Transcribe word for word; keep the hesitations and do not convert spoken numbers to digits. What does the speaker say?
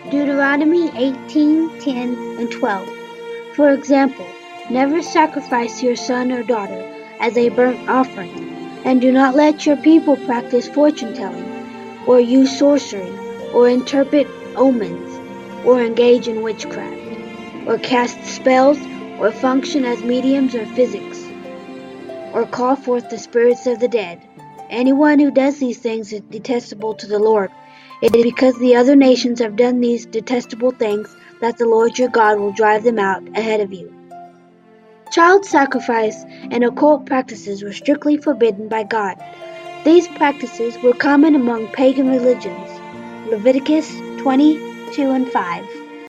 Deuteronomy eighteen, ten, and twelve. For example, never sacrifice your son or daughter as a burnt offering, and do not let your people practice fortune-telling, or use sorcery, or interpret omens, or engage in witchcraft, or cast spells, or function as mediums or physics, or call forth the spirits of the dead. Anyone who does these things is detestable to the Lord. It is because the other nations have done these detestable things that the Lord your God will drive them out ahead of you. Child sacrifice and occult practices were strictly forbidden by God. These practices were common among pagan religions. Leviticus twenty-two and five.